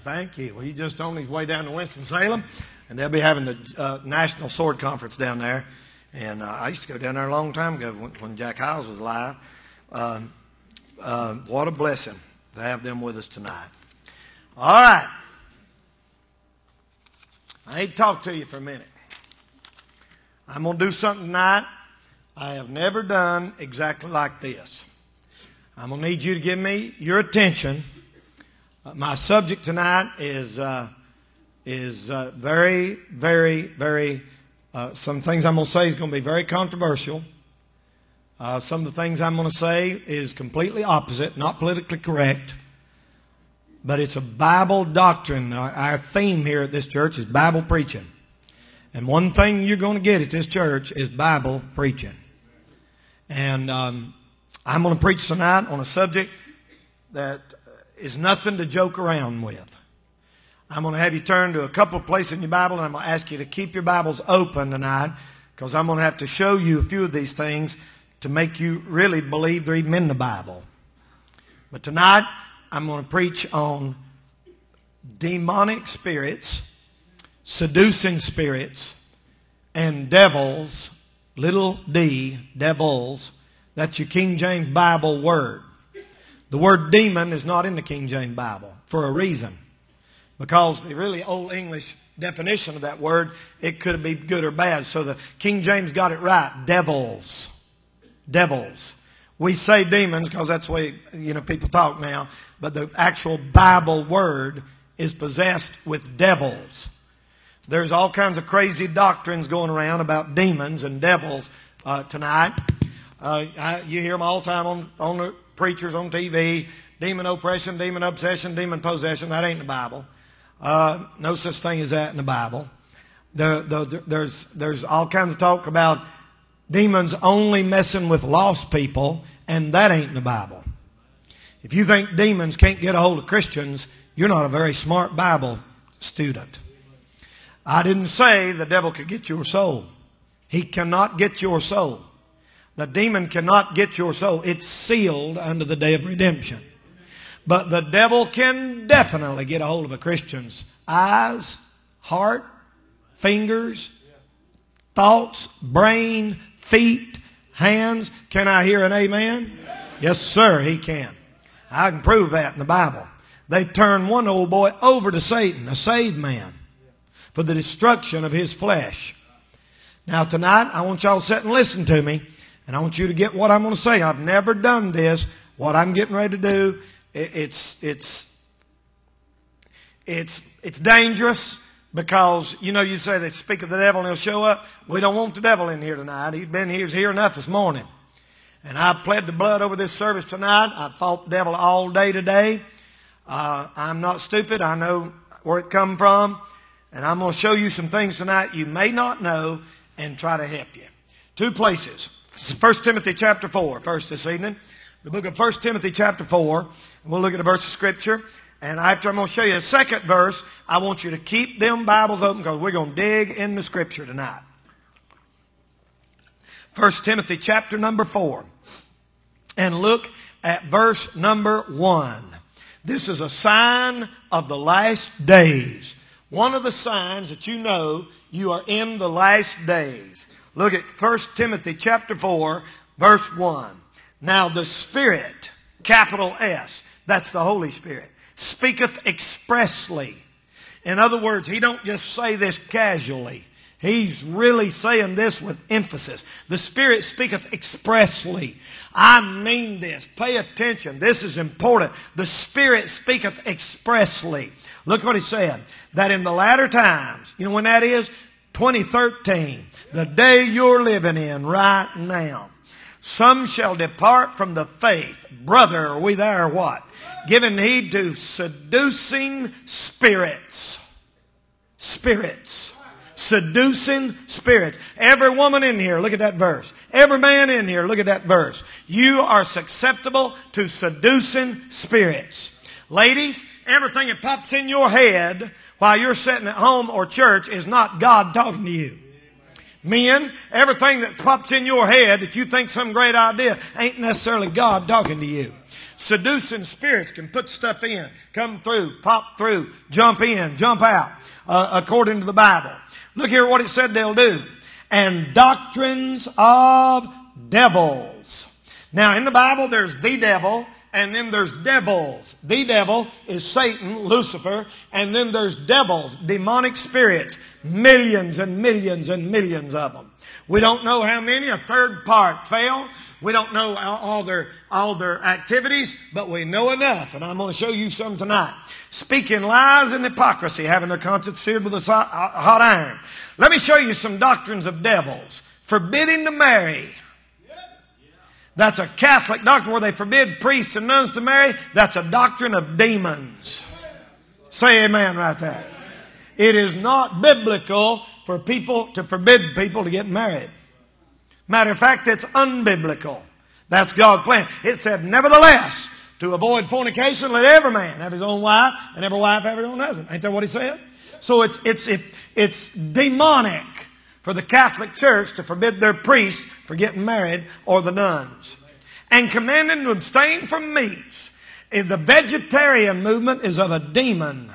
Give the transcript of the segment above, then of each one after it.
Thank you. Well, he just on his way down to Winston-Salem, and they'll be having the National Sword Conference down there. And I used to go down there a long time ago when Jack Hiles was alive. What a blessing to have them with us tonight. All right. I need to talk to you for a minute. I'm going to do something tonight I have never done exactly like this. I'm going to need you to give me your attention. My subject tonight is very, very, very, some things I'm going to say is going to be very controversial. Some of the things I'm going to say is completely opposite, not politically correct. But it's a Bible doctrine. Our theme here at this church is Bible preaching. And one thing you're going to get at this church is Bible preaching. And I'm going to preach tonight on a subject that is nothing to joke around with. I'm going to have you turn to a couple of places in your Bible, and I'm going to ask you to keep your Bibles open tonight, because I'm going to have to show you a few of these things to make you really believe they're even in the Bible. But tonight, I'm going to preach on demonic spirits, seducing spirits, and devils, little d, devils. That's your King James Bible word. The word demon is not in the King James Bible for a reason. Because the really Old English definition of that word, it could be good or bad. So the King James got it right. Devils. Devils. We say demons because that's the way people talk now. But the actual Bible word is possessed with devils. There's all kinds of crazy doctrines going around about demons and devils tonight. You hear them all the time on the preachers on TV. Demon oppression, demon obsession, demon possession. That ain't in the Bible. No such thing as that in the Bible. There's all kinds of talk about demons only messing with lost people, and that ain't in the Bible. If you think demons can't get a hold of Christians, you're not a very smart Bible student. I didn't say the devil could get your soul. He cannot get your soul. The demon cannot get your soul. It's sealed unto the day of redemption. But the devil can definitely get a hold of a Christian's eyes, heart, fingers, thoughts, brain, feet, hands. Can I hear an amen? Yes, sir, he can. I can prove that in the Bible. They turned one old boy over to Satan, a saved man, for the destruction of his flesh. Now tonight, I want y'all to sit and listen to me, and I want you to get what I'm going to say. I've never done this. What I'm getting ready to do, it's dangerous, because you say they speak of the devil and he'll show up. We don't want the devil in here tonight. He was here enough this morning. And I pled the blood over this service tonight. I fought the devil all day today. I'm not stupid. I know where it come from. And I'm going to show you some things tonight you may not know and try to help you. Two places. 1 Timothy chapter 4 first this evening. The book of 1 Timothy chapter 4. We'll look at a verse of Scripture. And after I'm going to show you a second verse, I want you to keep them Bibles open, because we're going to dig in the Scripture tonight. 1 Timothy chapter number 4. And look at verse number 1. This is a sign of the last days. One of the signs that you know you are in the last days. Look at 1 Timothy chapter 4, verse 1. Now the Spirit, capital S, that's the Holy Spirit, speaketh expressly. In other words, he don't just say this casually. He's really saying this with emphasis. The Spirit speaketh expressly. I mean this. Pay attention. This is important. The Spirit speaketh expressly. Look what he said. That in the latter times, you know when that is? 2013. The day you're living in right now. Some shall depart from the faith. Brother, are we there or what? Giving heed to seducing spirits. Spirits. Seducing spirits. Every woman in here, look at that verse. Every man in here, look at that verse. You are susceptible to seducing spirits. Ladies, everything that pops in your head while you're sitting at home or church is not God talking to you. Men, everything that pops in your head that you think some great idea ain't necessarily God talking to you. Seducing spirits can put stuff in, come through, pop through, jump in, jump out, according to the Bible. Look here what it said they'll do. And doctrines of devils. Now in the Bible there's the devil and then there's devils. The devil is Satan, Lucifer, and then there's devils, demonic spirits, millions and millions and millions of them. We don't know how many, a third part fell. We don't know all their activities, but we know enough, and I'm going to show you some tonight. Speaking lies and hypocrisy, having their conscience seared with a hot iron. Let me show you some doctrines of devils. Forbidding to marry. That's a Catholic doctrine where they forbid priests and nuns to marry. That's a doctrine of demons. Say amen right there. It is not biblical for people to forbid people to get married. Matter of fact, it's unbiblical. That's God's plan. It said, nevertheless, to avoid fornication, let every man have his own wife, and every wife have her own husband. Ain't that what he said? So it's demonic for the Catholic Church to forbid their priests for getting married or the nuns. And commanding to abstain from meats. The vegetarian movement is of a demon.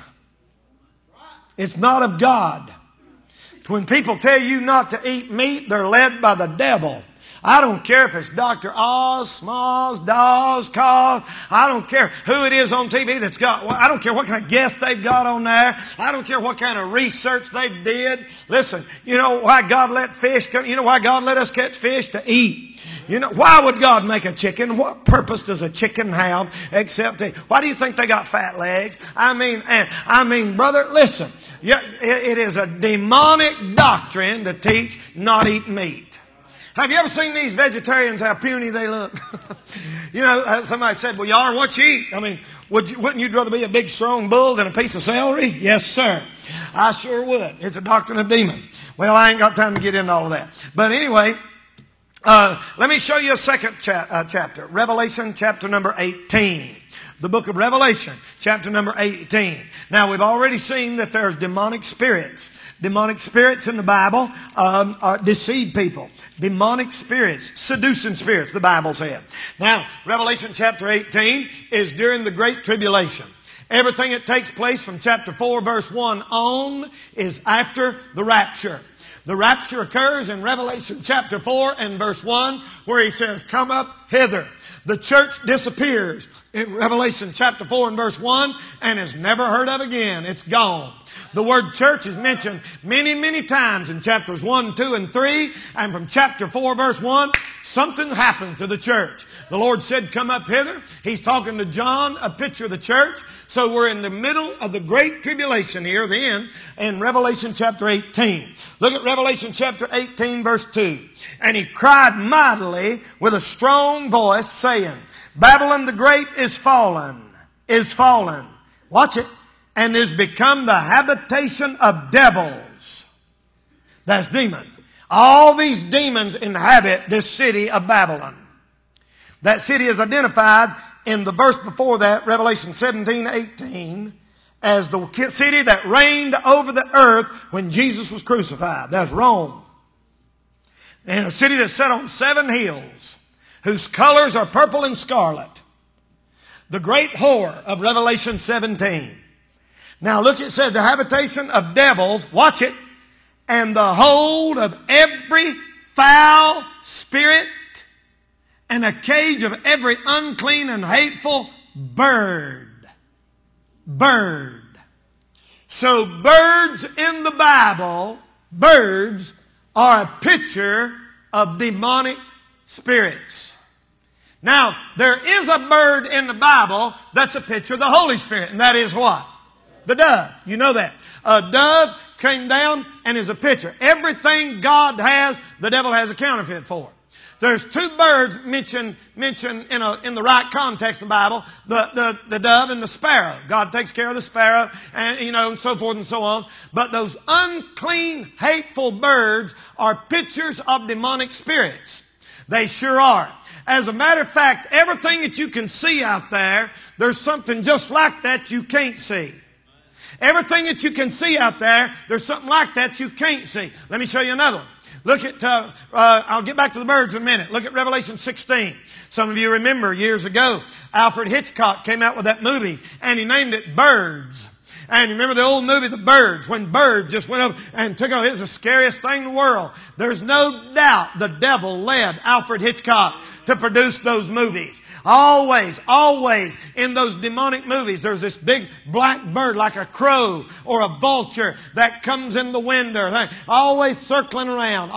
It's not of God. When people tell you not to eat meat, they're led by the devil. I don't care if it's Dr. Oz, Smalls, Dawes, Cause. I don't care who it is on TV that's got, I don't care what kind of guests they've got on there. I don't care what kind of research they did. Listen, you know why God let fish come? You know why God let us catch fish? To eat. You know, why would God make a chicken? What purpose does a chicken have except to eat? Why do you think they got fat legs? I mean, brother, listen. Yeah, it is a demonic doctrine to teach not eat meat. Have you ever seen these vegetarians, how puny they look? You know, somebody said, well, y'all, what you eat? I mean, wouldn't you rather be a big, strong bull than a piece of celery? Yes, sir. I sure would. It's a doctrine of demon. Well, I ain't got time to get into all of that. But anyway, let me show you a second chapter. Revelation chapter number 18. The book of Revelation, chapter number 18. Now, we've already seen that there's demonic spirits. Demonic spirits in the Bible deceive people. Demonic spirits, seducing spirits, the Bible said. Now, Revelation chapter 18 is during the Great Tribulation. Everything that takes place from chapter 4, verse 1 on is after the rapture. The rapture occurs in Revelation chapter 4 and verse 1 where he says, come up hither. The church disappears in Revelation chapter 4 and verse 1 and is never heard of again. It's gone. The word church is mentioned many, many times in chapters 1, 2, and 3. And from chapter 4, verse 1, something happened to the church. The Lord said, come up hither. He's talking to John, a picture of the church. So we're in the middle of the Great Tribulation here, then, in Revelation chapter 18. Look at Revelation chapter 18, verse 2. And he cried mightily with a strong voice, saying, Babylon the Great is fallen. Watch it. And is become the habitation of devils. That's demon. All these demons inhabit this city of Babylon. That city is identified in the verse before that, Revelation 17:18, as the city that reigned over the earth when Jesus was crucified. That's Rome. And a city that's set on 7 hills, whose colors are purple and scarlet. The great whore of Revelation 17. Now look, it said the habitation of devils, watch it, and the hold of every foul spirit, and a cage of every unclean and hateful bird. Bird. So birds in the Bible, birds are a picture of demonic spirits. Now, there is a bird in the Bible that's a picture of the Holy Spirit, and that is what? The dove. You know that. A dove came down and is a picture. Everything God has, the devil has a counterfeit for. There's 2 birds mentioned in the right context of the Bible, the dove and the sparrow. God takes care of the sparrow and, and so forth and so on. But those unclean, hateful birds are pictures of demonic spirits. They sure are. As a matter of fact, everything that you can see out there, there's something just like that you can't see. Everything that you can see out there, there's something like that you can't see. Let me show you another one. Look at, I'll get back to the birds in a minute. Look at Revelation 16. Some of you remember years ago, Alfred Hitchcock came out with that movie, and he named it Birds. And you remember the old movie, The Birds, when birds just went up and took off. It was the scariest thing in the world. There's no doubt the devil led Alfred Hitchcock to produce those movies. Always, always in those demonic movies, there's this big black bird like a crow or a vulture that comes in the window. Always circling around.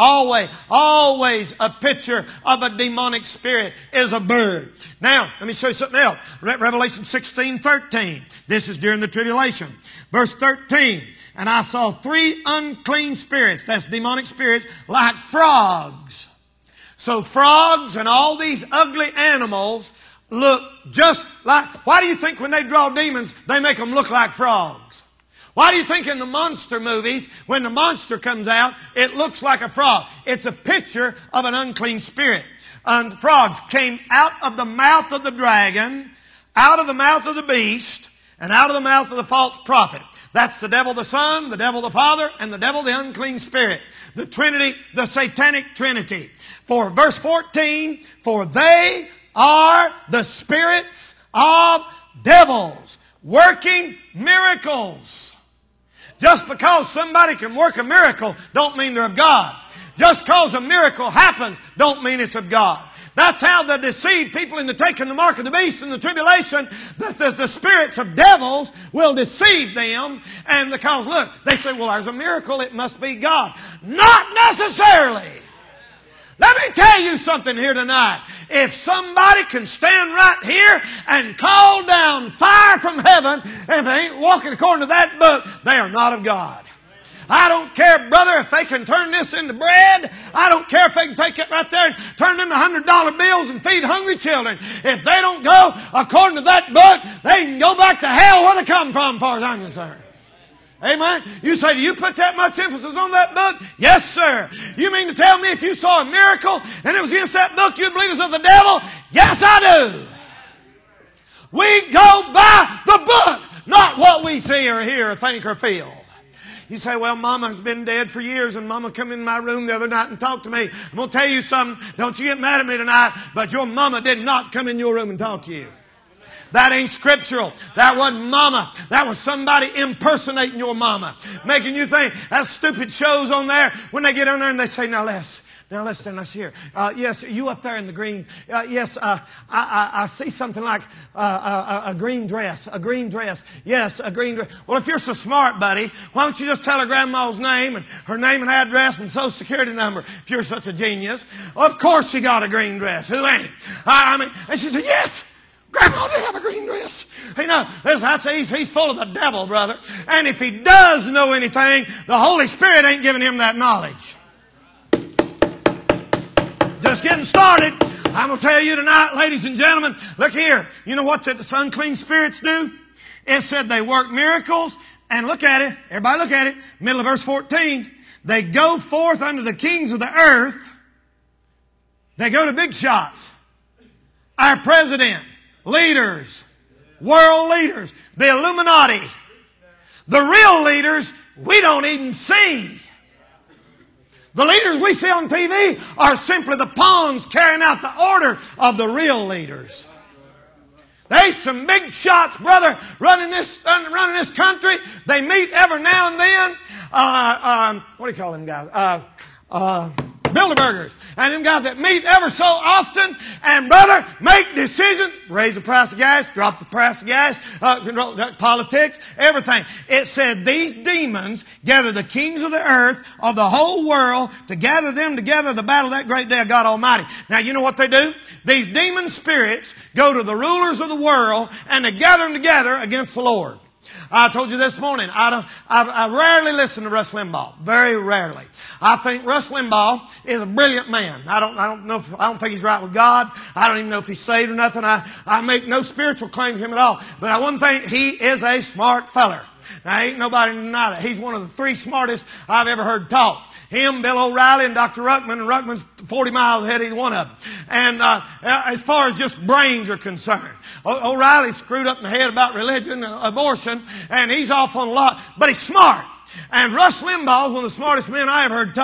Always a picture of a demonic spirit is a bird. Now, let me show you something else. Revelation 16:13. This is during the tribulation. Verse 13. And I saw 3 unclean spirits, that's demonic spirits, like frogs. So frogs and all these ugly animals look just like... Why do you think when they draw demons, they make them look like frogs? Why do you think in the monster movies, when the monster comes out, it looks like a frog? It's a picture of an unclean spirit. And frogs came out of the mouth of the dragon, out of the mouth of the beast, and out of the mouth of the false prophet. That's the devil the Son, the devil the Father, and the devil the unclean spirit. The Trinity, the satanic Trinity. For verse 14, for they are the spirits of devils, working miracles. Just because somebody can work a miracle don't mean they're of God. Just because a miracle happens don't mean it's of God. That's how they deceive people into taking the mark of the beast in the tribulation. The spirits of devils will deceive them. And because, look, they say, well, there's a miracle, it must be God. Not necessarily. Let me tell you something here tonight. If somebody can stand right here and call down fire from heaven, if they ain't walking according to that book, they are not of God. I don't care, brother, if they can turn this into bread. I don't care if they can take it right there and turn it into $100 bills and feed hungry children. If they don't go according to that book, they can go back to hell where they come from, as far as I'm concerned. Amen? You say, do you put that much emphasis on that book? Yes, sir. You mean to tell me if you saw a miracle and it was against that book, you'd believe it's of the devil? Yes, I do. We go by the book, not what we see or hear or think or feel. You say, well, Mama's been dead for years, and Mama come in my room the other night and talked to me. I'm going to tell you something. Don't you get mad at me tonight, but your mama did not come in your room and talk to you. That ain't scriptural. That wasn't mama. That was somebody impersonating your mama. Making you think. That stupid shows on there. When they get on there and they say, now listen, let's hear. Yes, you up there in the green. Yes, I see something like a green dress. A green dress. Yes, a green dress. Well, if you're so smart, buddy, why don't you just tell her grandma's name and her name and address and social security number if you're such a genius? Of course she got a green dress. Who ain't? And she said, yes. Grandma, they have a green dress. Hey, no, he's full of the devil, brother. And if he does know anything, the Holy Spirit ain't giving him that knowledge. Just getting started. I'm going to tell you tonight, ladies and gentlemen, look here. You know what the unclean spirits do? It said they work miracles. And look at it. Everybody look at it. Middle of verse 14. They go forth unto the kings of the earth. They go to big shots. Our president. Leaders, world leaders, the Illuminati, the real leaders we don't even see. The leaders we see on TV are simply the pawns carrying out the order of the real leaders. There's some big shots, brother, running this country. They meet every now and then. What do you call them guys? Bilderbergers. And them guys that meet ever so often and, brother, make decisions. Raise the price of gas, drop the price of gas, control politics, everything. It said these demons gather the kings of the earth, of the whole world, to gather them together to battle that great day of God Almighty. Now, you know what they do? These demon spirits go to the rulers of the world and they gather them together against the Lord. I told you this morning, I rarely listen to Rush Limbaugh. Very rarely. I think Rush Limbaugh is a brilliant man. I don't think he's right with God. I don't even know if he's saved or nothing. I make no spiritual claim to him at all. But one thing, he is a smart feller. Now, ain't nobody deny that. He's one of the 3 smartest I've ever heard talk. Him, Bill O'Reilly, and Dr. Ruckman, and Ruckman's 40 miles ahead of either one of them. And as far as just brains are concerned, O'Reilly's screwed up in the head about religion and abortion, and he's off on a lot, but he's smart. And Rush Limbaugh is one of the smartest men I ever heard talk.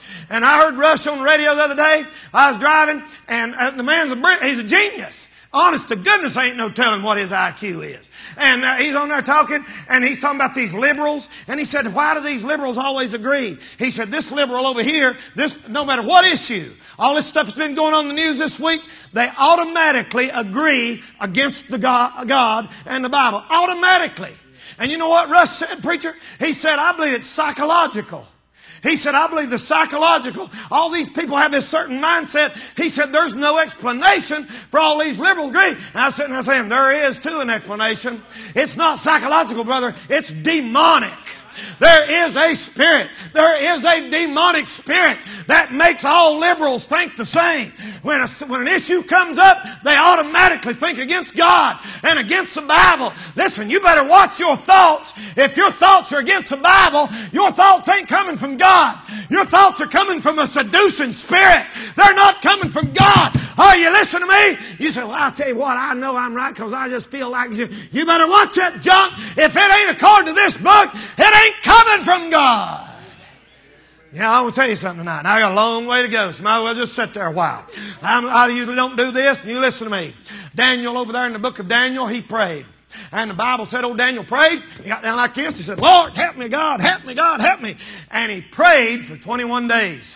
And I heard Rush on the radio the other day. I was driving, and the man's he's a genius. Honest to goodness, ain't no telling what his IQ is. And he's on there talking, and he's talking about these liberals. And he said, why do these liberals always agree? He said, this liberal over here, no matter what issue, all this stuff that's been going on in the news this week, they automatically agree against the God and the Bible. Automatically. And you know what Rush said, preacher? He said, I believe it's psychological. He said, I believe the psychological. All these people have this certain mindset. He said, there's no explanation for all these liberals agree. And I was sitting there saying, there is too an explanation. It's not psychological, brother. It's demonic. There is a spirit. There is a demonic spirit that makes all liberals think the same. When an issue comes up, they automatically think against God and against the Bible. Listen, you better watch your thoughts. If your thoughts are against the Bible, your thoughts ain't coming from God. Your thoughts are coming from a seducing spirit. They're not coming from God. Are you listening to me? You say, well, I'll tell you what, I know I'm right because I just feel like you. You better watch that junk. If it ain't according to this book, it ain't coming from God. Yeah, I want to tell you something tonight. Now, I got a long way to go, so might as well just sit there a while. I usually don't do this, and you listen to me. Daniel over there in the book of Daniel, he prayed. And the Bible said, old Daniel prayed. He got down like this. He said, Lord, help me, God, help me, God, help me. And he prayed for 21 days.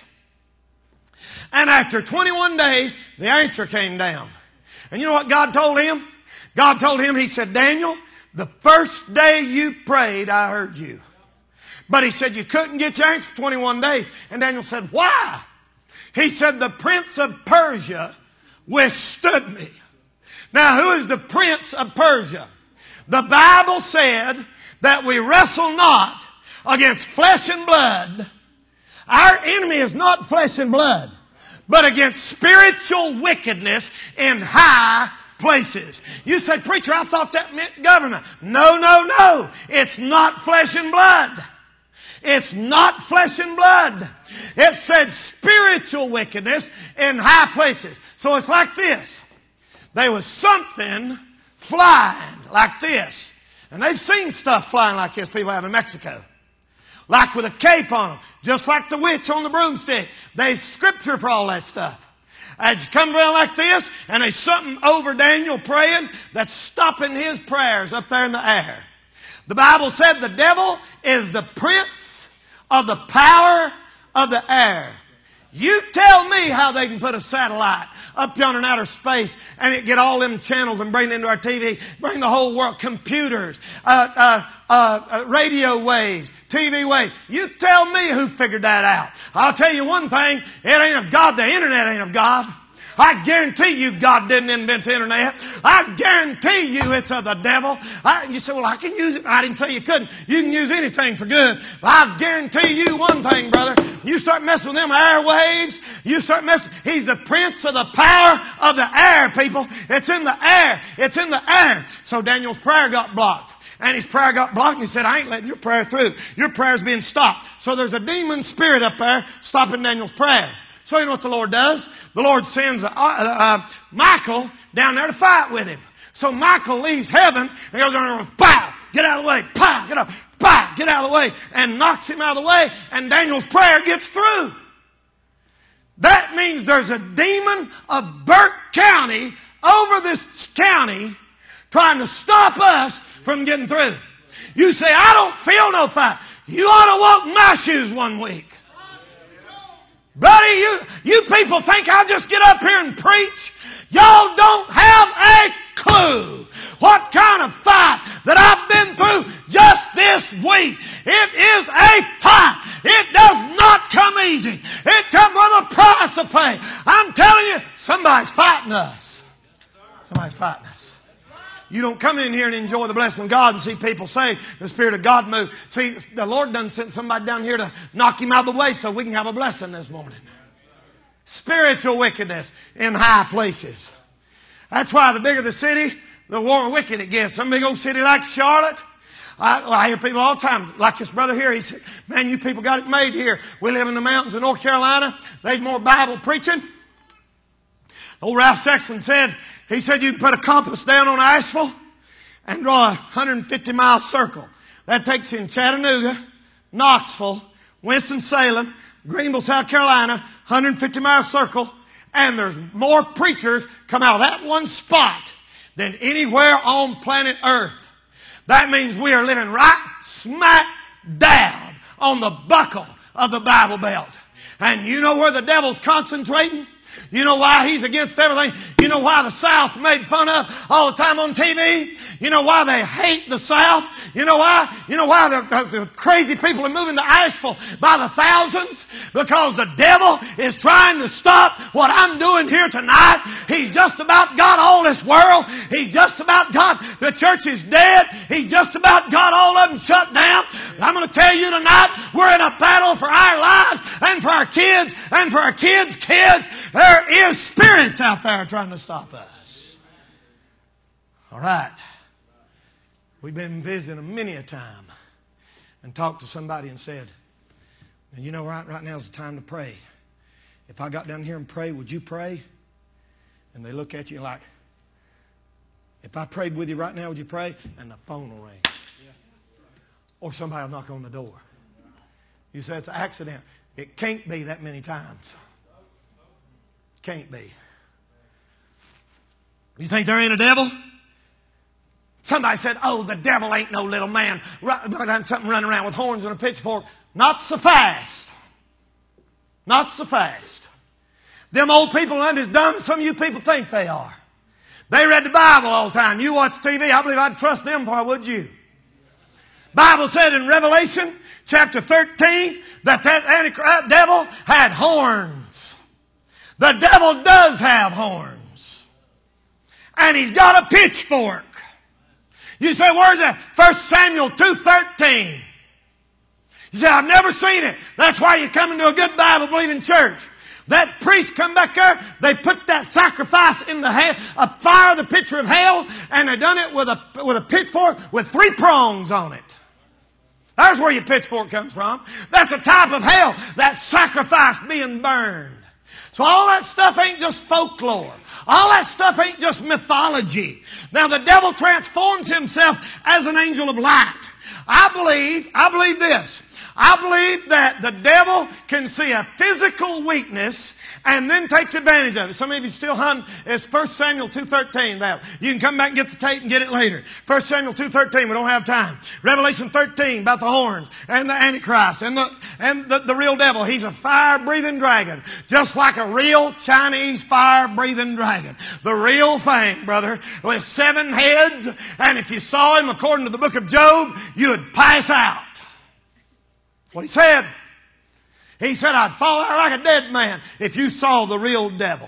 And after 21 days, the answer came down. And you know what God told him? God told him, he said, Daniel, the first day you prayed, I heard you. But he said, you couldn't get your answer for 21 days. And Daniel said, why? He said, the prince of Persia withstood me. Now, who is the prince of Persia? The Bible said that we wrestle not against flesh and blood. Our enemy is not flesh and blood, but against spiritual wickedness in high places. You say, preacher, I thought that meant government. No, no, no. It's not flesh and blood. It's not flesh and blood. It said spiritual wickedness in high places. So it's like this. There was something flying like this. And they've seen stuff flying like this, people have in Mexico. Like with a cape on them. Just like the witch on the broomstick. There's scripture for all that stuff. As you come around like this, and there's something over Daniel praying that's stopping his prayers up there in the air. The Bible said the devil is the prince of the power of the air. You tell me how they can put a satellite up yonder in outer space and it get all them channels and bring it into our TV, bring the whole world, computers, radio waves, TV waves. You tell me who figured that out. I'll tell you one thing, it ain't of God. The internet ain't of God. I guarantee you God didn't invent the internet. I guarantee you it's of the devil. You say, well, I can use it. I didn't say you couldn't. You can use anything for good. But I guarantee you one thing, brother. You start messing with them airwaves. You start messing. He's the prince of the power of the air, people. It's in the air. It's in the air. So Daniel's prayer got blocked. And his prayer got blocked, and he said, I ain't letting your prayer through. Your prayer's being stopped. So there's a demon spirit up there stopping Daniel's prayers. So you know what the Lord does? The Lord sends Michael down there to fight with him. So Michael leaves heaven and goes down there and pow, get out of the way, pow, get up, pow, get out of the way, and knocks him out of the way, and Daniel's prayer gets through. That means there's a demon of Burke County over this county trying to stop us from getting through. You say, I don't feel no fight. You ought to walk in my shoes one week. Buddy, you people think I'll just get up here and preach? Y'all don't have a clue what kind of fight that I've been through just this week. It is a fight. It does not come easy. It comes with a price to pay. I'm telling you, somebody's fighting us. Somebody's fighting us. You don't come in here and enjoy the blessing of God and see people saved, the Spirit of God move. See, the Lord done sent somebody down here to knock him out of the way so we can have a blessing this morning. Spiritual wickedness in high places. That's why the bigger the city, the more wicked it gets. Some big old city like Charlotte. I hear people all the time, like this brother here, he said, man, you people got it made here. We live in the mountains of North Carolina. There's more Bible preaching. Old Ralph Sexton said, he said you can put a compass down on asphalt and draw a 150-mile circle. That takes you in Chattanooga, Knoxville, Winston-Salem, Greenville, South Carolina, 150-mile circle, and there's more preachers come out of that one spot than anywhere on planet Earth. That means we are living right smack dab on the buckle of the Bible Belt. And you know where the devil's concentrating? You know why he's against everything? You know why the South made fun of all the time on TV? You know why they hate the South? You know why? You know why the crazy people are moving to Asheville by the thousands? Because the devil is trying to stop what I'm doing here tonight. He's just about got all this world. He's just about got the church is dead. He's just about got all of them shut down. I'm going to tell you tonight, we're in a battle for our lives and for our kids and for our kids' kids. There is spirits out there trying to stop us. All right. We've been visiting them many a time and talked to somebody and said, you know, right now is the time to pray. If I got down here and prayed, would you pray? And they look at you like, if I prayed with you right now, would you pray? And the phone will ring. Or somebody will knock on the door. You say it's an accident. It can't be that many times. Can't be. You think there ain't a devil? Somebody said, oh, the devil ain't no little man. Something running around with horns and a pitchfork. Not so fast. Not so fast. Them old people aren't as dumb as some of you people think they are. They read the Bible all the time. You watch TV, I believe I'd trust them before I would you. Bible said in Revelation chapter 13 that devil had horns. The devil does have horns. And he's got a pitchfork. You say, where's that? 1 Samuel 2:13. You say, I've never seen it. That's why you come into a good Bible-believing church. That priest come back there, they put that sacrifice in the fire, the pitcher of hell, and they done it with a pitchfork with 3 prongs on it. There's where your pitchfork comes from. That's a type of hell, that sacrifice being burned. So all that stuff ain't just folklore. All that stuff ain't just mythology. Now the devil transforms himself as an angel of light. I believe this. I believe that the devil can see a physical weakness and then takes advantage of it. Some of you still hunting. It's 1 Samuel 2:13. That you can come back and get the tape and get it later. 1 Samuel 2:13. We don't have time. Revelation 13 about the horns and the Antichrist and the real devil. He's a fire-breathing dragon, just like a real Chinese fire-breathing dragon. The real thing, brother, with 7 heads. And if you saw him, according to the book of Job, you would pass out. That's what he said. He said, I'd fall out like a dead man if you saw the real devil.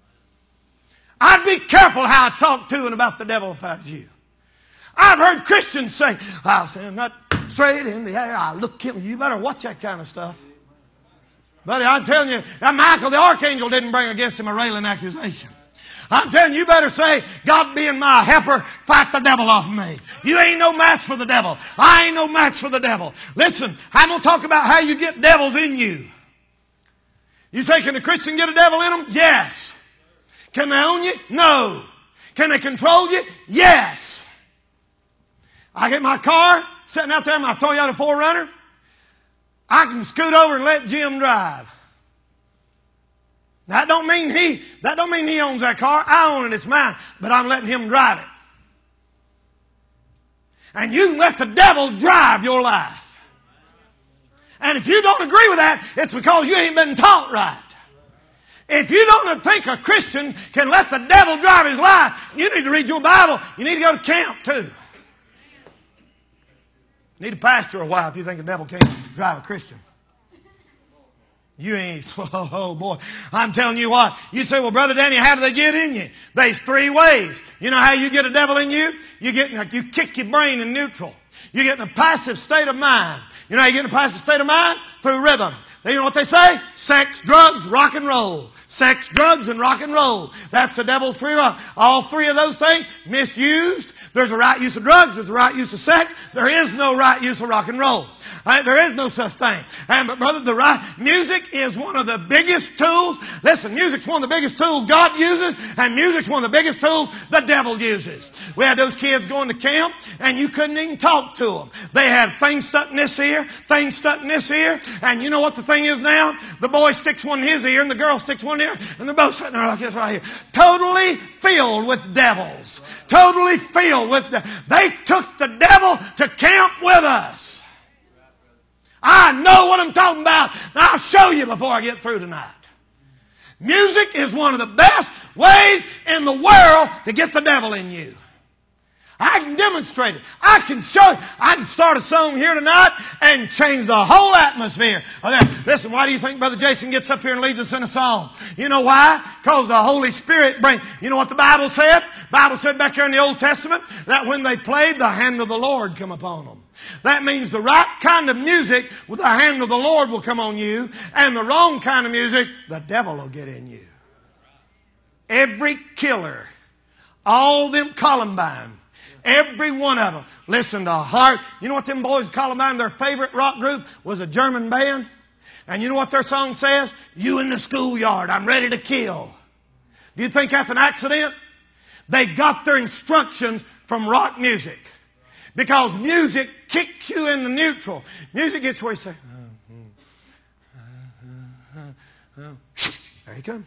I'd be careful how I talk to and about the devil if I was you. I've heard Christians say, I'll stand that straight in the air, I'll look him. You better watch that kind of stuff. Buddy, I'm telling you, that Michael the archangel didn't bring against him a railing accusation. I'm telling you, you better say, God being my helper, fight the devil off of me. You ain't no match for the devil. I ain't no match for the devil. Listen, I'm going to talk about how you get devils in you. You say, can a Christian get a devil in them? Yes. Can they own you? No. Can they control you? Yes. I get my car, sitting out there in my Toyota 4Runner. I can scoot over and let Jim drive. That don't mean he owns that car. I own it, it's mine. But I'm letting him drive it. And you can let the devil drive your life. And if you don't agree with that, it's because you ain't been taught right. If you don't think a Christian can let the devil drive his life, you need to read your Bible. You need to go to camp too. You need to pastor a while if you think the devil can't drive a Christian. You ain't, oh boy. I'm telling you what. You say, well, Brother Danny, how do they get in you? There's 3 ways. You know how you get a devil in you? You kick your brain in neutral. You get in a passive state of mind. You know how you get in a passive state of mind? Through rhythm. You know what they say? Sex, drugs, rock and roll. Sex, drugs, and rock and roll. That's the devil's 3. All 3 of those things misused. There's a right use of drugs. There's a right use of sex. There is no right use of rock and roll. There is no such thing. But brother, the right music is one of the biggest tools. Listen, music's one of the biggest tools God uses, and music's one of the biggest tools the devil uses. We had those kids going to camp, and you couldn't even talk to them. They had things stuck in this ear, things stuck in this ear, and you know what the thing is now? The boy sticks one in his ear, and the girl sticks one in ear, and they're both sitting there like this right here. Totally filled with devils. Totally filled with they took the devil to camp with us. I know what I'm talking about, and I'll show you before I get through tonight. Music is one of the best ways in the world to get the devil in you. I can demonstrate it. I can show you. I can start a song here tonight and change the whole atmosphere. Listen, why do you think Brother Jason gets up here and leads us in a song? You know why? Because the Holy Spirit brings... You know what the Bible said? The Bible said back here in the Old Testament that when they played, the hand of the Lord come upon them. That means the right kind of music with the hand of the Lord will come on you, and the wrong kind of music, the devil will get in you. Every killer, all them Columbine, every one of them. Listen to Heart. You know what them boys Columbine, their favorite rock group was a German band? And you know what their song says? You in the schoolyard, I'm ready to kill. Do you think that's an accident? They got their instructions from rock music. Because music kicks you into neutral. Music gets where you say, there he comes.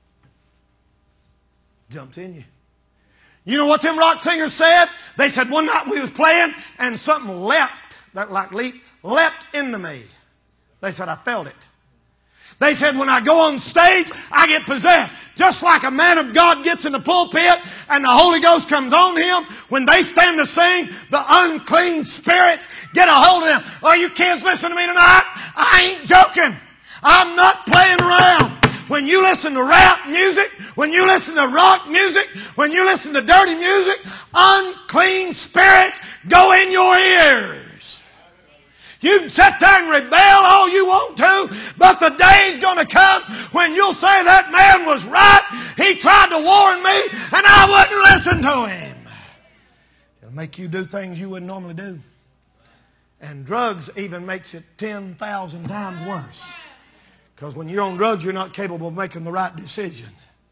Jumps in you. You know what them rock singers said? They said one night we was playing and something leapt into me. They said I felt it. They said when I go on stage, I get possessed. Just like a man of God gets in the pulpit and the Holy Ghost comes on him, when they stand to sing, the unclean spirits get a hold of them. Oh, you kids listen to me tonight? I ain't joking. I'm not playing around. When you listen to rap music, when you listen to rock music, when you listen to dirty music, unclean spirits go in your ears. You can sit there and rebel all you want to, but the day's going to come when you'll say that man was right. He tried to warn me, and I wouldn't listen to him. It'll make you do things you wouldn't normally do. And drugs even makes it 10,000 times worse. Because when you're on drugs, you're not capable of making the right decision.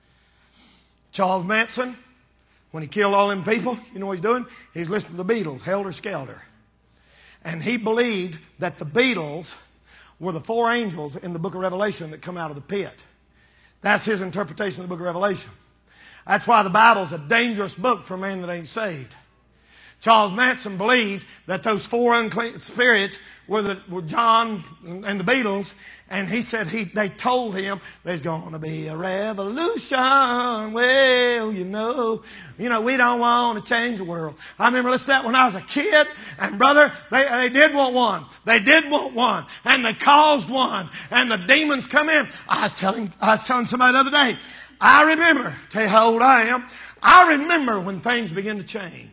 Charles Manson, when he killed all them people, you know what he's doing? He's listening to the Beatles, Helter Skelter. And he believed that the Beatles were the four angels in the book of Revelation that come out of the pit. That's his interpretation of the book of Revelation. That's why the Bible's a dangerous book for a man that ain't saved. Charles Manson believed that those four unclean spirits were John and the Beatles, and he said they told him there's going to be a revolution. Well, you know, we don't want to change the world. I remember listening to that when I was a kid, and brother, they did want one. They did want one, and they caused one, and the demons come in. I was telling somebody the other day, I remember, tell you how old I am, I remember when things began to change.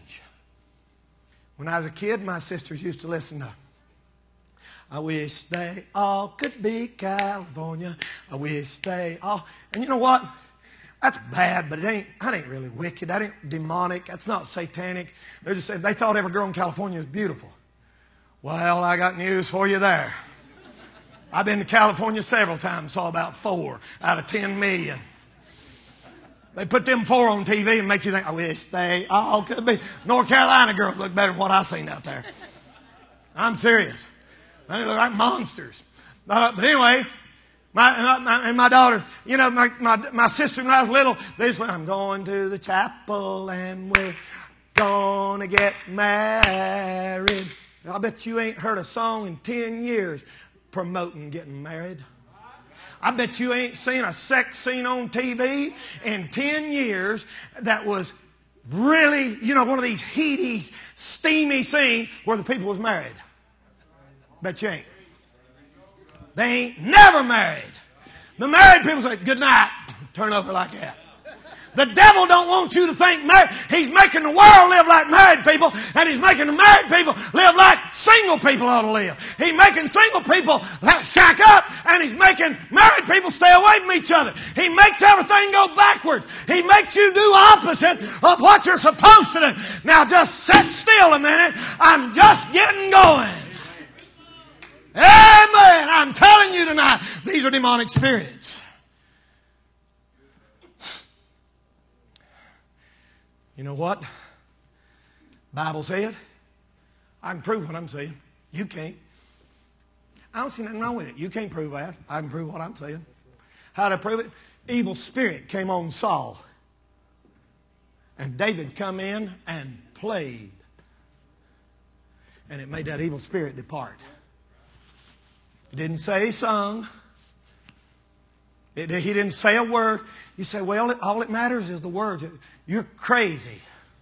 When I was a kid, my sisters used to listen to, I wish they all could be California. I wish they all... And you know what? That's bad, but that ain't really wicked. That ain't demonic. That's not satanic. They're just saying they thought every girl in California was beautiful. Well, I got news for you there. I've been to California several times, saw about 4 out of 10 million. They put them 4 on TV and make you think, I wish they all could be. North Carolina girls look better than what I seen out there. I'm serious. They look like monsters. But anyway, my daughter, my sister when I was little, they said, I'm going to the chapel and we're going to get married. I bet you ain't heard a song in 10 years promoting getting married. I bet you ain't seen a sex scene on TV in 10 years that was really, one of these heady, steamy scenes where the people was married. Bet you ain't. They ain't never married. The married people say, good night, turn over like that. The devil don't want you to think married. He's making the world live like married people, and he's making the married people live like single people ought to live. He's making single people shack up, and he's making married people stay away from each other. He makes everything go backwards. He makes you do opposite of what you're supposed to do. Now just sit still a minute. I'm just getting going. I'm telling you tonight, these are demonic spirits. You know what? Bible said, I can prove what I'm saying. You can't. I don't see nothing wrong with it. You can't prove that. I can prove what I'm saying. How to prove it? Evil spirit came on Saul. And David come in and played. And it made that evil spirit depart. He didn't say he sung. He didn't say a word. You say, well, all that matters is the words. You're crazy.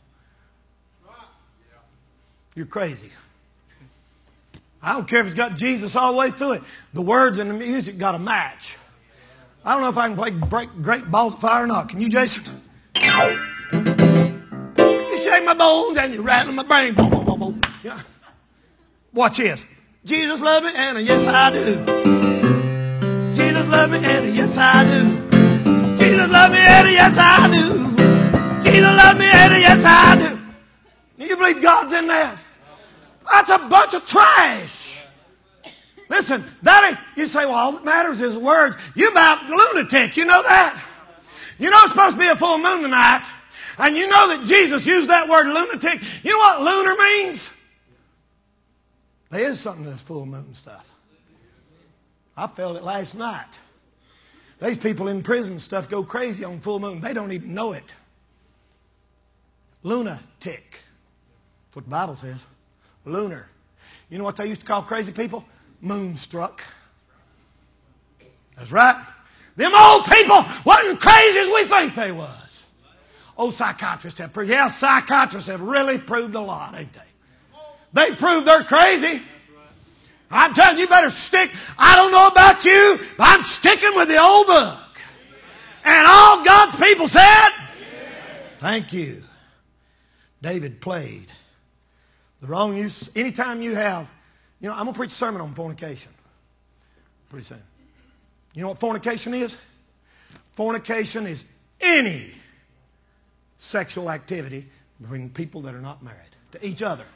You're crazy. I don't care if it's got Jesus all the way through it. The words and the music got to match. I don't know if I can play Great Balls of Fire or not. Can you, Jason? You shake my bones and you rattle my brain. Boom, boom, boom, boom. Yeah. Watch this. Jesus loved me and yes I do. Jesus loved me and yes I do. Jesus loved me and yes I do. Jesus loved me and yes I do. Do you believe God's in that? That's a bunch of trash. Listen, you say, well, all that matters is the words. You about lunatic, you know that? You know it's supposed to be a full moon tonight. And you know that Jesus used that word lunatic. You know what lunar means? There is something to this full moon stuff. I felt it last night. These people in prison stuff go crazy on full moon. They don't even know it. Lunatic. That's what the Bible says. Lunar. You know what they used to call crazy people? Moonstruck. That's right. Them old people wasn't crazy as we think they was. Oh, psychiatrists have proved. Yeah, psychiatrists have really proved a lot, ain't they? They proved they're crazy. I'm telling you, you better stick. I don't know about you, but I'm sticking with the old book. And all God's people said, thank you. David played. The wrong use. Anytime you have, I'm going to preach a sermon on fornication pretty soon. You know what fornication is? Fornication is any sexual activity between people that are not married to each other.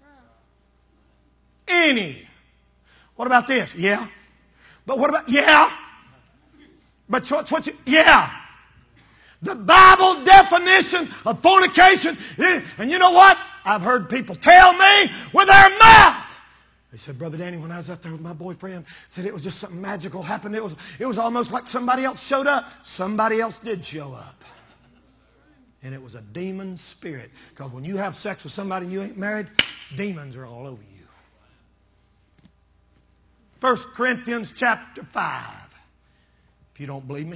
Any. What about this? Yeah. But what about, yeah. But yeah. The Bible definition of fornication, and you know what? I've heard people tell me with their mouth. They said, Brother Danny, when I was out there with my boyfriend, said it was just something magical happened. It was almost like somebody else showed up. Somebody else did show up. And it was a demon spirit. Because when you have sex with somebody and you ain't married, demons are all over you. 1 Corinthians chapter 5. If you don't believe me.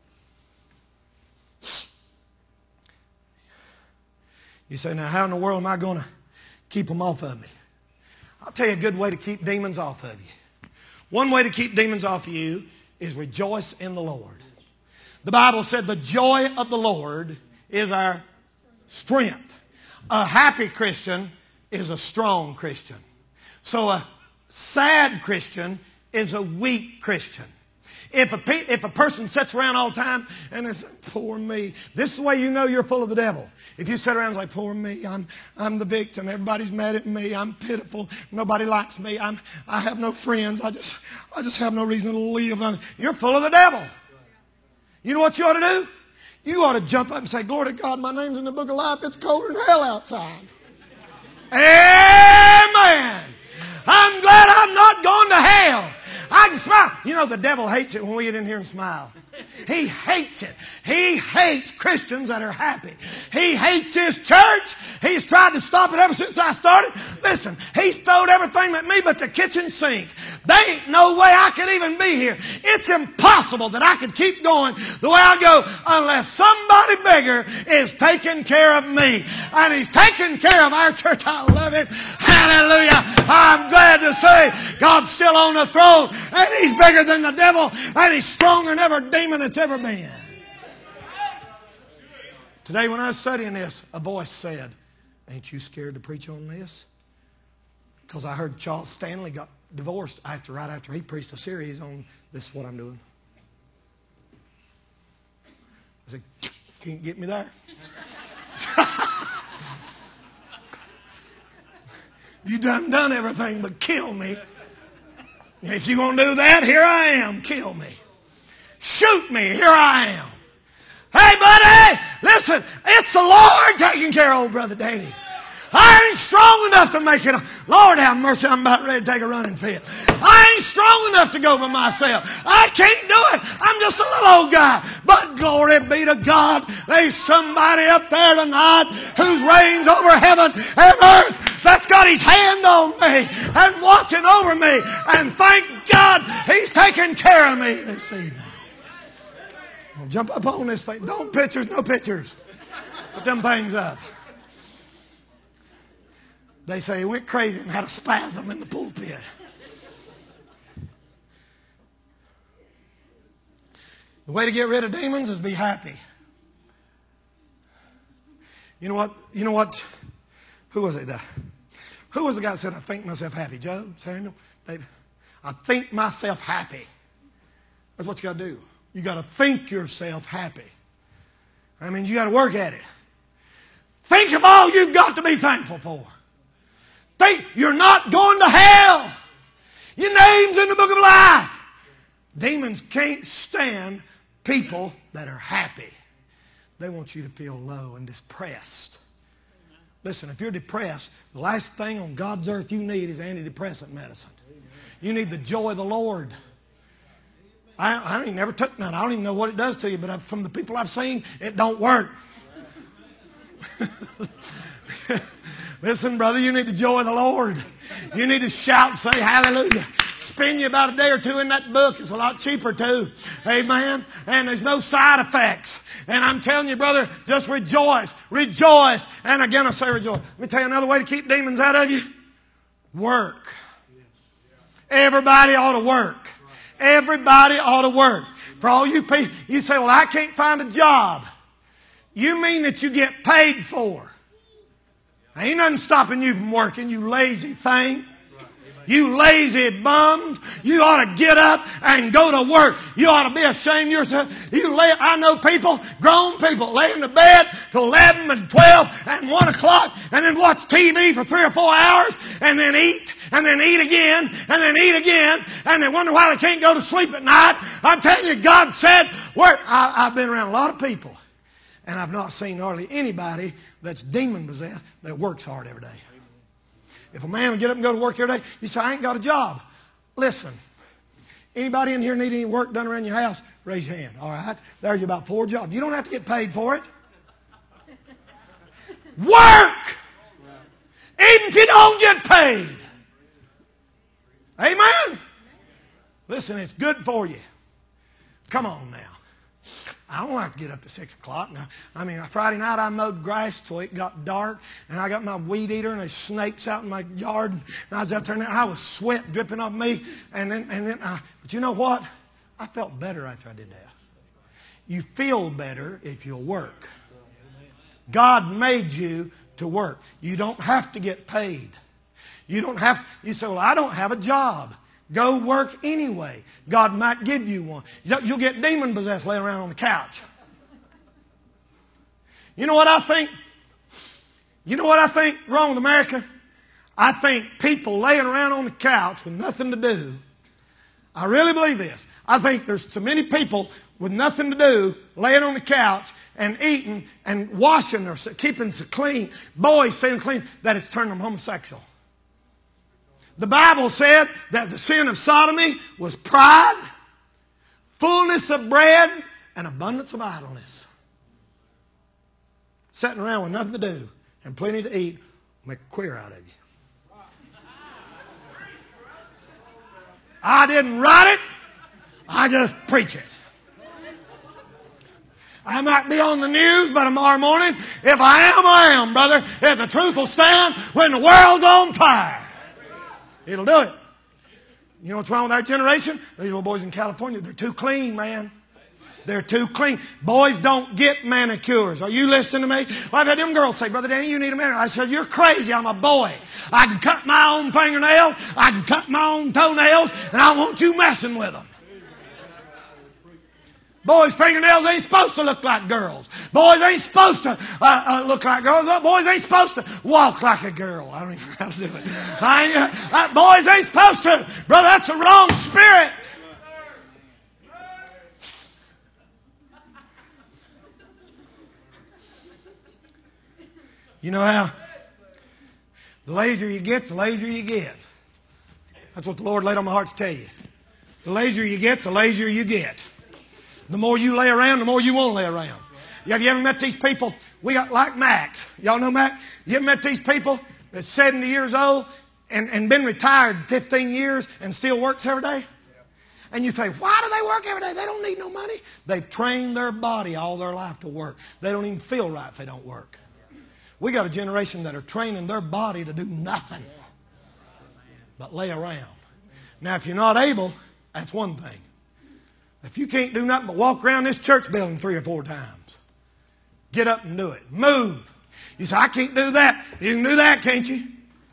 You say, now how in the world am I going to keep them off of me? I'll tell you a good way to keep demons off of you. One way to keep demons off of you is rejoice in the Lord. The Bible said the joy of the Lord is our strength. A happy Christian is a strong Christian. So a sad Christian is a weak Christian. If a person sits around all the time and they say, poor me, this is the way you know you're full of the devil. If you sit around and say, poor me, I'm the victim, everybody's mad at me, I'm pitiful, nobody likes me, I have no friends, I just have no reason to live. You're full of the devil. You know what you ought to do? You ought to jump up and say, glory to God, my name's in the book of life, it's colder than hell outside. Amen. I'm glad I'm not going to hell. I can smile. You know, the devil hates it when we get in here and smile. He hates it. He hates Christians that are happy. He hates his church. He's tried to stop it ever since I started. Listen, he's thrown everything at me but the kitchen sink. There ain't no way I could even be here. It's impossible that I could keep going the way I go unless somebody bigger is taking care of me. And he's taking care of our church. I love it. Hallelujah. I'm glad to say God's still on the throne. And he's bigger than the devil. And he's stronger than every demon that's ever been. Today when I was studying this, a voice said, ain't you scared to preach on this? Because I heard Charles Stanley got divorced right after he preached a series on this is what I'm doing. I said, can't get me there. You done everything but kill me. If you're going to do that, here I am. Kill me. Shoot me. Here I am. Hey, buddy, listen, it's the Lord taking care of old Brother Danny. I ain't strong enough to make it. Lord have mercy, I'm about ready to take a running fit. I ain't strong enough to go by myself. I can't do it. I'm just a little old guy. But glory be to God, there's somebody up there tonight who reigns over heaven and earth that's got his hand on me and watching over me. And thank God he's taking care of me this evening. Well, jump up on this thing. Don't pictures, no pictures. Put them things up. They say he went crazy and had a spasm in the pulpit. The way to get rid of demons is be happy. You know what? Who was it? Who was the guy that said, I think myself happy? Joe? Samuel? David? I think myself happy. That's what you got to do. You got to think yourself happy. I mean, you got to work at it. Think of all you've got to be thankful for. Think you're not going to hell. Your name's in the book of life. Demons can't stand people that are happy. They want you to feel low and depressed. Listen, if you're depressed, the last thing on God's earth you need is antidepressant medicine. You need the joy of the Lord. I ain't never took none. I don't even know what it does to you, but from the people I've seen, it don't work. Listen, brother, you need the joy of the Lord. You need to shout and say hallelujah. Spend you about a day or two in that book. It's a lot cheaper too. Amen. And there's no side effects. And I'm telling you, brother, just rejoice. Rejoice. And again, I say rejoice. Let me tell you another way to keep demons out of you. Work. Everybody ought to work. Everybody ought to work. For all you people, you say, well, I can't find a job. You mean that you get paid for. Ain't nothing stopping you from working, you lazy thing. You lazy bums. You ought to get up and go to work. You ought to be ashamed of yourself. I know people, grown people, lay in the bed till 11 and 12 and 1 o'clock and then watch TV for 3 or 4 hours and then eat again and then eat again and they wonder why they can't go to sleep at night. I'm telling you, God said, I've been around a lot of people and I've not seen hardly anybody that's demon-possessed that works hard every day. If a man will get up and go to work every day, you say, I ain't got a job. Listen, anybody in here need any work done around your house? Raise your hand. All right, there's about 4 jobs. You don't have to get paid for it. Work! Even if you don't get paid. Amen? Listen, it's good for you. Come on now. I don't have to get up at 6 o'clock. Now, Friday night I mowed grass till it got dark, and I got my weed eater, and there's snakes out in my yard. And I was out there, and I was sweat dripping off me. But you know what? I felt better after I did that. You feel better if you'll work. God made you to work. You don't have to get paid. You say, well, I don't have a job. Go work anyway. God might give you one. You'll get demon-possessed laying around on the couch. You know what I think? You know what I think wrong with America? I think people laying around on the couch with nothing to do. I really believe this. I think there's so many people with nothing to do laying on the couch and eating and washing or keeping clean, boys staying clean, that it's turned them homosexual. The Bible said that the sin of sodomy was pride, fullness of bread, and abundance of idleness. Sitting around with nothing to do and plenty to eat will make a queer out of you. I didn't write it. I just preach it. I might be on the news by tomorrow morning. If I am, I am, brother. If the truth will stand when the world's on fire. It'll do it. You know what's wrong with our generation? These little boys in California, they're too clean, man. They're too clean. Boys don't get manicures. Are you listening to me? Well, I've had them girls say, Brother Danny, you need a manicure. I said, you're crazy. I'm a boy. I can cut my own fingernails. I can cut my own toenails. And I want you messing with them. Boys' fingernails ain't supposed to look like girls. Boys ain't supposed to look like girls. Boys ain't supposed to walk like a girl. I don't even know how to do it. Boys ain't supposed to. Brother, that's the wrong You know how? The lazier you get, the lazier you get. That's what the Lord laid on my heart to tell you. The lazier you get, the lazier you get. The more you lay around, the more you want to lay around. Have you ever met these people? We got like Max. Y'all know Max? You ever met these people that's 70 years old and been retired 15 years and still works every day? And you say, why do they work every day? They don't need no money. They've trained their body all their life to work. They don't even feel right if they don't work. We got a generation that are training their body to do nothing but lay around. Now, if you're not able, that's one thing. If you can't do nothing but walk around this church building 3 or 4 times, get up and do it. Move. You say, I can't do that. You can do that, can't you?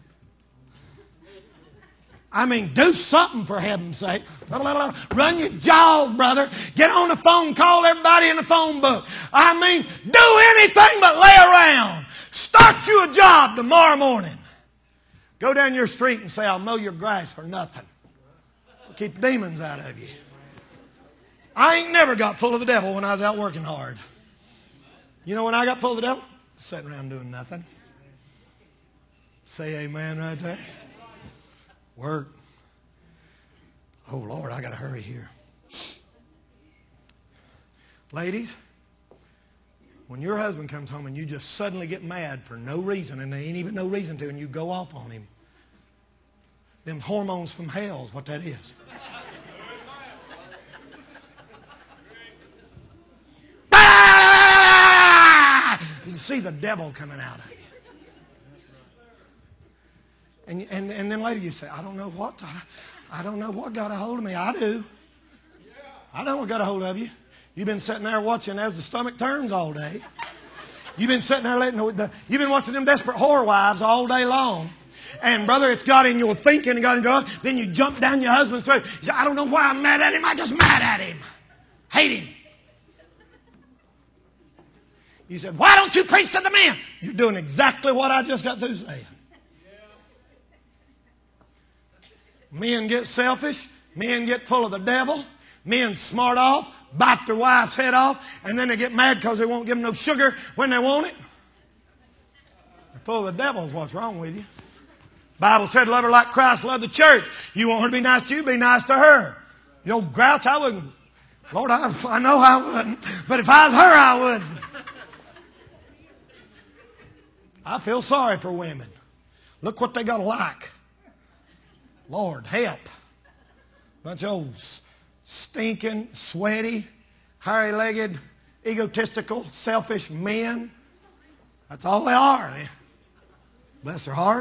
I mean, do something for heaven's sake. Run your jaws, brother. Get on the phone, call everybody in the phone book. I mean, do anything but lay around. Start you a job tomorrow morning. Go down your street and say, I'll mow your grass for nothing. I'll keep demons out of you. I ain't never got full of the devil when I was out working hard. You know when I got full of the devil? Sitting around doing nothing. Say amen right there. Work. Oh, Lord, I got to hurry here. Ladies, when your husband comes home and you just suddenly get mad for no reason, and there ain't even no reason to, and you go off on him, them hormones from hell is what that is. You can see the devil coming out of you. And then later you say, I don't know what got a hold of me. I do. I know what got a hold of you. You've been sitting there watching as the stomach turns all day. You've been sitting there you've been watching them desperate whore wives all day long. And brother, it's got in your thinking and got in your, then you jump down your husband's throat. You say, I don't know why I'm mad at him. I'm just mad at him. Hate him. You said, why don't you preach to the men? You're doing exactly what I just got through saying. Men get selfish. Men get full of the devil. Men smart off, bite their wife's head off, and then they get mad because they won't give them no sugar when they want it. They're full of the devil is what's wrong with you. Bible said, love her like Christ loved the church. You want her to be nice to you, be nice to her. You old grouch, I wouldn't. Lord, I know I wouldn't. But if I was her, I wouldn't. I feel sorry for women. Look what they got to like. Lord, help. Bunch of old stinking, sweaty, hairy-legged, egotistical, selfish men. That's all they are. Bless their heart.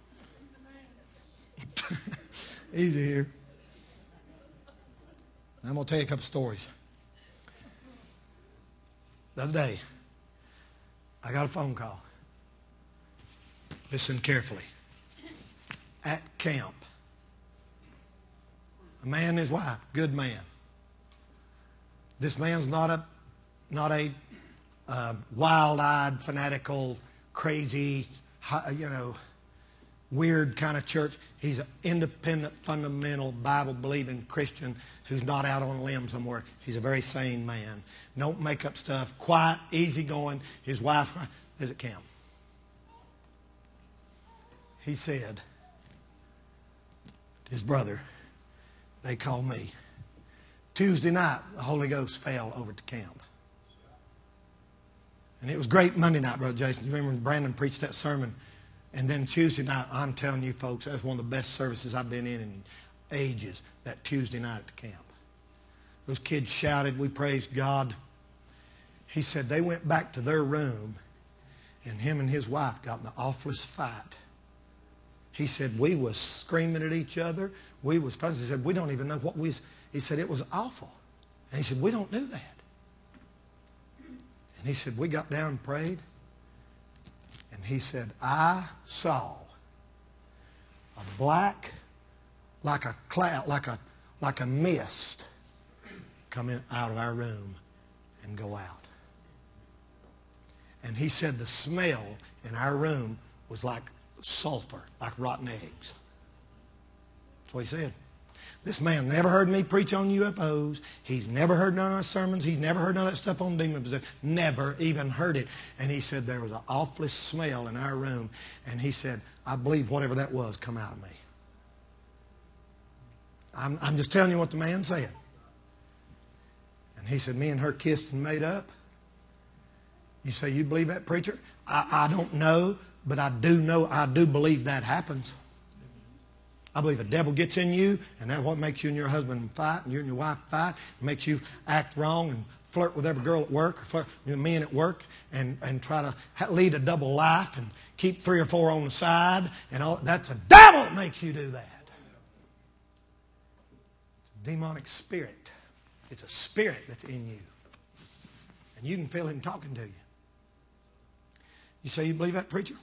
Easy here. I'm going to tell you a couple stories. The other day, I got a phone call. Listen carefully. At camp. A man and his wife, good man. This man's not a wild-eyed, fanatical, crazy, weird kind of church. He's an independent, fundamental, Bible-believing Christian who's not out on a limb somewhere. He's a very sane man. Don't make up stuff. Quiet, easygoing. His wife is at camp. He said, his brother, they called me. Tuesday night, the Holy Ghost fell over at the camp. And it was great Monday night, Brother Jason. You remember when Brandon preached that sermon? And then Tuesday night, I'm telling you folks, that's one of the best services I've been in ages, that Tuesday night at the camp. Those kids shouted, we praised God. He said they went back to their room and him and his wife got in the awfulest fight. He said, we was screaming at each other. We was fussing. He said, we don't even know what we was. He said, it was awful. And he said, we don't do that. And he said, we got down and prayed. And he said, I saw a black, like a cloud, like a mist come in, out of our room and go out. And he said the smell in our room was like sulfur, like rotten eggs. That's what he said. This man never heard me preach on UFOs. He's never heard none of our sermons. He's never heard none of that stuff on demon possession. Never even heard it. And he said there was an awfully smell in our room. And he said, I believe whatever that was come out of me. I'm just telling you what the man said. And he said, me and her kissed and made up. You say, you believe that, preacher? I don't know, but I do believe that happens. I believe the devil gets in you, and that's what makes you and your husband fight, and you and your wife fight. It makes you act wrong and flirt with every girl at work, or flirt with men at work, and try to lead a double life and keep 3 or 4 on the side. And all. That's a devil that makes you do that. It's a demonic spirit. It's a spirit that's in you. And you can feel him talking to you. You say, you believe that, preacher?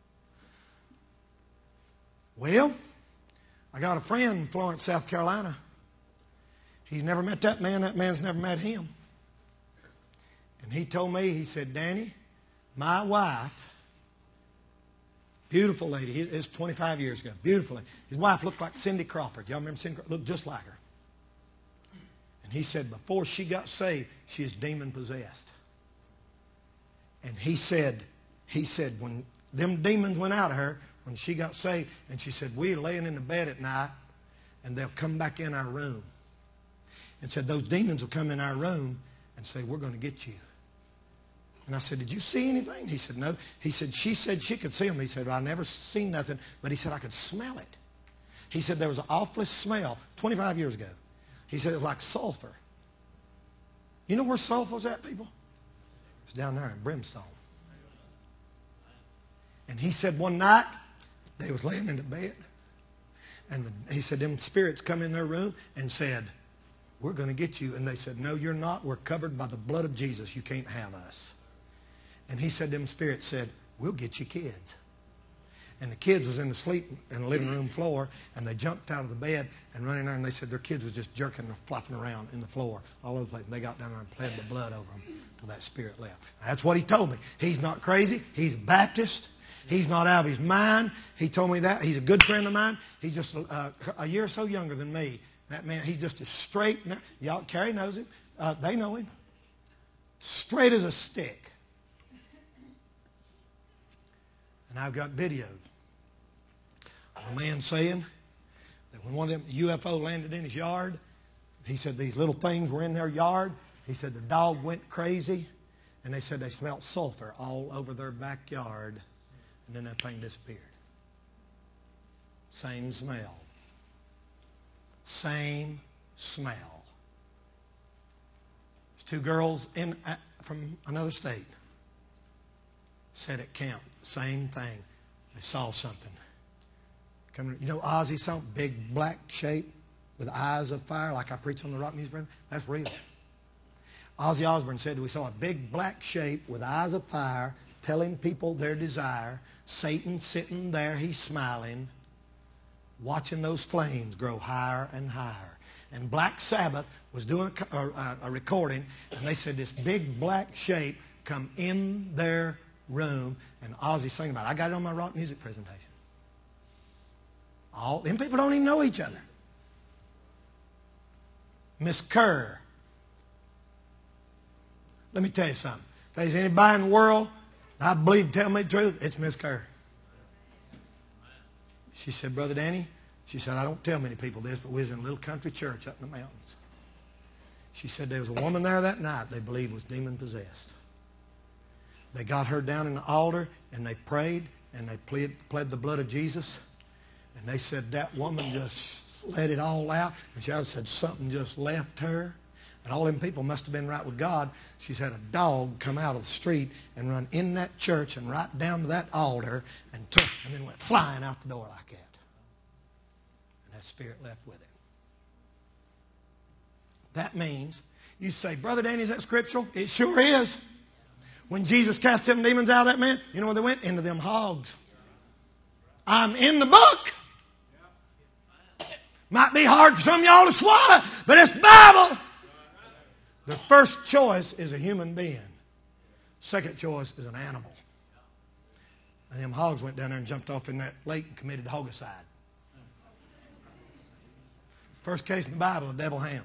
Well, I got a friend in Florence, South Carolina. He's never met that man. That man's never met him. And he told me, he said, Danny, my wife, beautiful lady, it's 25 years ago, beautiful lady. His wife looked like Cindy Crawford. Y'all remember Cindy Crawford? Looked just like her. And he said before she got saved, she is demon possessed. And he said when them demons went out of her, when she got saved, and she said, we're laying in the bed at night, and they'll come back in our room. And said, those demons will come in our room and say, we're going to get you. And I said, did you see anything? He said, no. He said, she said she could see them. He said, well, I never seen nothing, but he said, I could smell it. He said, there was an awful smell 25 years ago. He said, it was like sulfur. You know where sulfur was at, people? It's down there in Brimstone. And he said one night, they was laying in the bed, and he said them spirits come in their room and said, we're going to get you. And they said, no, you're not. We're covered by the blood of Jesus. You can't have us. And he said them spirits said, we'll get you kids. And the kids was in the sleep in the living room floor, and they jumped out of the bed and running there, and they said their kids was just jerking and flopping around in the floor all over the place. And they got down there and pled the blood over them till that spirit left. That's what he told me. He's not crazy. He's Baptist. He's not out of his mind. He told me that. He's a good friend of mine. He's just a year or so younger than me. That man, he's just as straight. Y'all, Carrie knows him. They know him. Straight as a stick. And I've got videos of a man saying that when one of them UFO landed in his yard, he said these little things were in their yard. He said the dog went crazy, and they said they smelled sulfur all over their backyard. And then that thing disappeared. Same smell. Same smell. There's 2 girls from another state said at camp, same thing. They saw something. You know Ozzy song, big black shape with eyes of fire, like I preach on the Rock Music Brother? That's real. Ozzy Osbourne said we saw a big black shape with eyes of fire telling people their desire. Satan sitting there, he's smiling, watching those flames grow higher and higher. And Black Sabbath was doing a recording, and they said this big black shape come in their room, and Ozzy sang about it. I got it on my rock music presentation. All them people don't even know each other. Miss Kerr. Let me tell you something. If there's anybody in the world I believe, tell me the truth, it's Miss Kerr. She said, Brother Danny, she said, I don't tell many people this, but we was in a little country church up in the mountains. She said there was a woman there that night they believed was demon possessed. They got her down in the altar, and they prayed, and they pled the blood of Jesus. And they said that woman just let it all out. And she said something just left her. And all them people must have been right with God. She said a dog come out of the street and run in that church and right down to that altar and took, and then went flying out the door like that. And that spirit left with it. That means, you say, Brother Danny, is that scriptural? It sure is. When Jesus cast them demons out of that man, you know where they went? Into them hogs. I'm in the book. Might be hard for some of y'all to swallow, but it's Bible. The first choice is a human being. Second choice is an animal. And them hogs went down there and jumped off in that lake and committed homicide. First case in the Bible, a devil ham.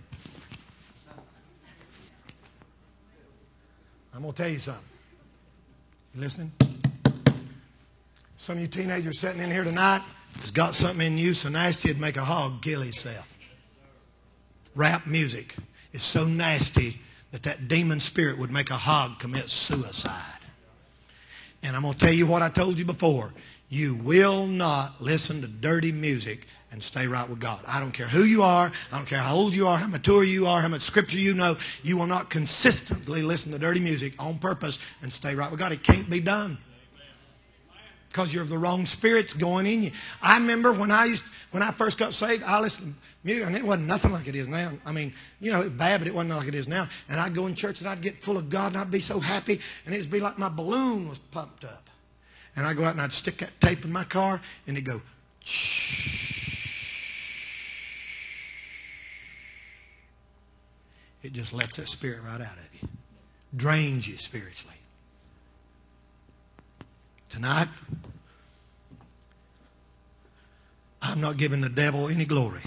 I'm going to tell you something. You listening? Some of you teenagers sitting in here tonight has got something in you so nasty it'd make a hog kill himself. Rap music is so nasty that demon spirit would make a hog commit suicide. And I'm going to tell you what I told you before. You will not listen to dirty music and stay right with God. I don't care who you are. I don't care how old you are, how mature you are, how much scripture you know. You will not consistently listen to dirty music on purpose and stay right with God. It can't be done. Because you're the wrong spirits going in you. I remember when I first got saved, I listened to music, and it wasn't nothing like it is now. I mean, you know, it was bad, but it wasn't like it is now. And I'd go in church, and I'd get full of God, and I'd be so happy, and it'd be like my balloon was pumped up. And I'd go out, and I'd stick that tape in my car, and it'd go, shh. It just lets that spirit right out of you. Drains you spiritually. Tonight, I'm not giving the devil any glory.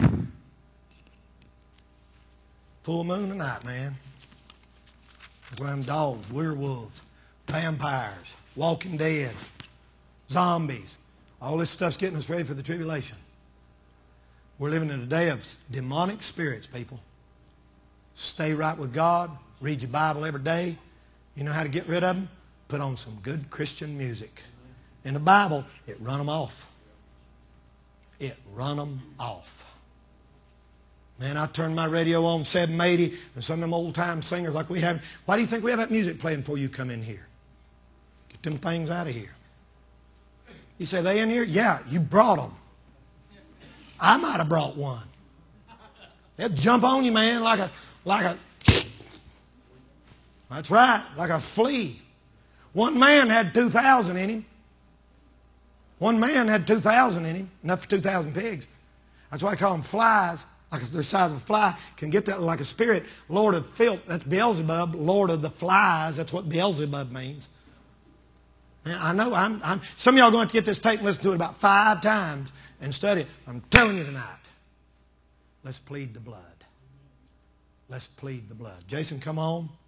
Full moon tonight, man. Them dogs, werewolves, vampires, walking dead, zombies. All this stuff's getting us ready for the tribulation. We're living in a day of demonic spirits, people. Stay right with God. Read your Bible every day. You know how to get rid of them? Put on some good Christian music. In the Bible, it run them off. It run them off. Man, I turned my radio on 780 and some of them old-time singers like we have. Why do you think we have that music playing before you come in here? Get them things out of here. You say, they in here? Yeah, you brought them. I might have brought one. They'll jump on you, man, like a, that's right, like a flea. One man had 2,000 in him. One man had 2,000 in him, enough for 2,000 pigs. That's why I call them flies. Like the size of a fly, can get that like a spirit. Lord of filth, that's Beelzebub. Lord of the flies, that's what Beelzebub means. Man, I know, some of y'all are going to get this tape and listen to it about 5 times and study it. I'm telling you tonight, let's plead the blood. Let's plead the blood. Jason, come on.